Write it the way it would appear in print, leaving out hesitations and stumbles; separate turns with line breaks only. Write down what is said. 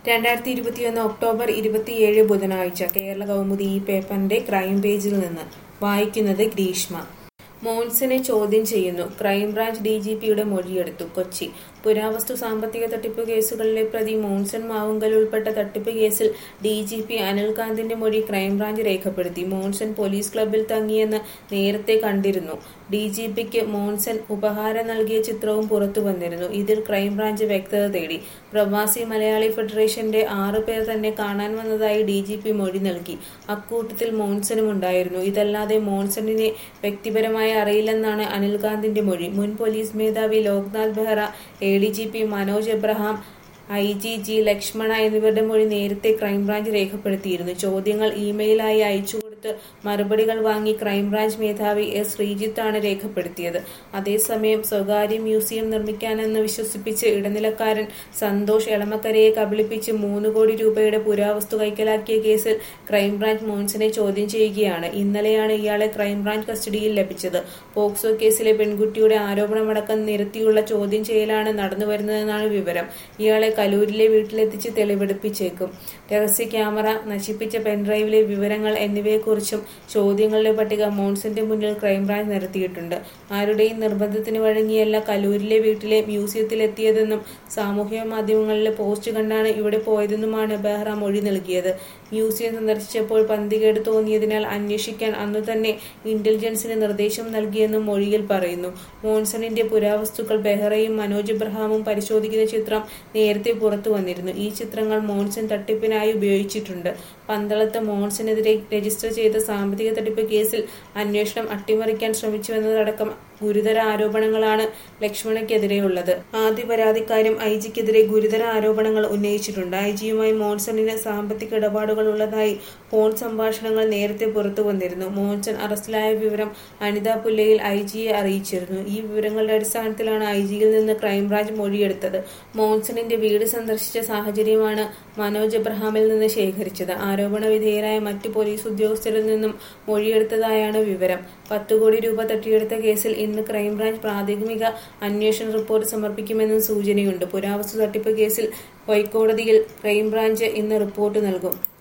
2021 October 27 ബുധനാഴ്ച കേരള കൗമുദി ഈ പേപ്പറിന്റെ ക്രൈം പേജിൽ നിന്ന് വായിക്കുന്നത് ഗ്രീഷ്മ. മോൻസനെ ചോദ്യം ചെയ്യുന്നു. ക്രൈംബ്രാഞ്ച് ഡിജിപിയുടെ മൊഴിയെടുത്തു. കൊച്ചി. പുരാവസ്തു സാമ്പത്തിക തട്ടിപ്പ് കേസുകളിലെ പ്രതി മോൻസൺ മാവുങ്കൽ ഉൾപ്പെട്ട തട്ടിപ്പ് കേസിൽ ഡിജിപി അനിൽകാന്തിന്റെ മൊഴി ക്രൈംബ്രാഞ്ച് രേഖപ്പെടുത്തി. മോൻസൺ പോലീസ് ക്ലബ്ബിൽ തങ്ങിയെന്ന് നേരത്തെ കണ്ടിരുന്നു. ഡിജിപിക്ക് മോൻസൺ ഉപഹാരം നൽകിയ ചിത്രവും പുറത്തു വന്നിരുന്നു. ഇതിൽ ക്രൈംബ്രാഞ്ച് വ്യക്തത തേടി. പ്രവാസി മലയാളി ഫെഡറേഷന്റെ 6 പേർ തന്നെ കാണാൻ വന്നതായി ഡിജിപി മൊഴി നൽകി. അക്കൂട്ടത്തിൽ മോൻസനും ഉണ്ടായിരുന്നു. ഇതല്ലാതെ മോൻസണിനെ വ്യക്തിപരമായി അറിയില്ലെന്നാണ് അനിൽകാന്തിന്റെ മൊഴി. മുൻ പോലീസ് മേധാവി ലോക്നാഥ് ബെഹ്റ, എഡിജിപി മനോജ് എബ്രഹാം, ഐജി ലക്ഷ്മണ എന്നിവരുടെ മൊഴി നേരത്തെ ക്രൈംബ്രാഞ്ച് രേഖപ്പെടുത്തിയിരുന്നു. ചോദ്യങ്ങൾ ഇമെയിലായി അയച്ചു മറുപടികൾ വാങ്ങി ക്രൈംബ്രാഞ്ച് മേധാവി എസ് ശ്രീജിത്താണ് രേഖപ്പെടുത്തിയത്. അതേസമയം സ്വകാര്യ മ്യൂസിയം നിർമ്മിക്കാനെന്ന് വിശ്വസിപ്പിച്ച് ഇടനിലക്കാരൻ സന്തോഷ് എളമക്കരയെ കബളിപ്പിച്ച് 3 കോടി രൂപയുടെ പുരാവസ്തു കൈക്കലാക്കിയ കേസിൽ ക്രൈംബ്രാഞ്ച് മോൻസനെ ചോദ്യം ചെയ്യുകയാണ്. ഇന്നലെയാണ് ഇയാളെ ക്രൈംബ്രാഞ്ച് കസ്റ്റഡിയിൽ ലഭിച്ചത്. പോക്സോ കേസിലെ പെൺകുട്ടിയുടെ ആരോപണമടക്കം നിരത്തിയുള്ള ചോദ്യം ചെയ്യലാണ് നടന്നുവരുന്നതെന്നാണ് വിവരം. ഇയാളെ കലൂരിലെ വീട്ടിലെത്തിച്ച് തെളിവെടുപ്പിച്ചേക്കും. രഹസ്യ ക്യാമറ, നശിപ്പിച്ച പെൻഡ്രൈവിലെ വിവരങ്ങൾ എന്നിവയെക്കുറിച്ചും ചോദ്യങ്ങളുടെ പട്ടിക മോൻസന്റെ മുന്നിൽ ക്രൈംബ്രാഞ്ച് നിരത്തിയിട്ടുണ്ട്. ആരുടെയും നിർബന്ധത്തിന് വഴങ്ങിയല്ല കലൂരിലെ വീട്ടിലെ മ്യൂസിയത്തിലെത്തിയതെന്നും സാമൂഹിക മാധ്യമങ്ങളിലെ പോസ്റ്റ് കണ്ടാണ് ഇവിടെ പോയതെന്നുമാണ് ബെഹ്റ മൊഴി നൽകിയത്. മ്യൂസിയം സന്ദർശിച്ചപ്പോൾ പന്തികേട് തോന്നിയതിനാൽ അന്വേഷിക്കാൻ അന്നു തന്നെ ഇന്റലിജൻസിന് നിർദ്ദേശം നൽകിയെന്നും മൊഴിയിൽ പറയുന്നു. മോൻസണിന്റെ പുരാവസ്തുക്കൾ ബെഹ്റയും മനോജ് എബ്രഹാമും പരിശോധിക്കുന്ന ചിത്രം നേരത്തെ പുറത്തു വന്നിരുന്നു. ഈ ചിത്രങ്ങൾ മോൻസൺ തട്ടിപ്പിനായി ഉപയോഗിച്ചിട്ടുണ്ട്. പന്തളത്ത് മോൻസനെതിരെ രജിസ്റ്റർ ചെയ്ത സാമ്പത്തിക തട്ടിപ്പ് കേസിൽ അന്വേഷണം അട്ടിമറിക്കാൻ ശ്രമിച്ചുവെന്നതടക്കം ഗുരുതര ആരോപണങ്ങളാണ് ലക്ഷ്മണയ്ക്കെതിരെയുള്ളത്. ആദ്യ പരാതിക്കാരും ഐജിക്കെതിരെ ഗുരുതര ആരോപണങ്ങൾ ഉന്നയിച്ചിട്ടുണ്ട്. ഐജിയുമായി മോൻസണിന് സാമ്പത്തിക ഇടപാടുകൾ ഉള്ളതായി ഫോൺ സംഭാഷണങ്ങൾ നേരത്തെ പുറത്തു വന്നിരുന്നു. മോൻസൺ അറസ്റ്റിലായ വിവരം അനിത പുല്ലയിൽ ഐജിയെ അറിയിച്ചിരുന്നു. ഈ വിവരങ്ങളുടെ അടിസ്ഥാനത്തിലാണ് ഐജിയിൽ നിന്ന് ക്രൈംബ്രാഞ്ച് മൊഴിയെടുത്തത്. മോൻസണിന്റെ വീട് സന്ദർശിച്ച സാഹചര്യമാണ് മനോജ് എബ്രഹാമിൽ നിന്ന് ശേഖരിച്ചത്. ആരോപണ വിധേയരായ മറ്റ് പോലീസ് ഉദ്യോഗസ്ഥരിൽ നിന്നും മൊഴിയെടുത്തതായാണ് വിവരം. 10 കോടി രൂപ തട്ടിയെടുത്ത കേസിൽ ഇന്ന് ക്രൈംബ്രാഞ്ച് പ്രാഥമിക അന്വേഷണ റിപ്പോർട്ട് സമർപ്പിക്കുമെന്നും സൂചനയുണ്ട്. പുരാവസ്തു തട്ടിപ്പ് കേസിൽ ഹൈക്കോടതിയിൽ ക്രൈംബ്രാഞ്ച് ഇന്ന് റിപ്പോർട്ട് നൽകും.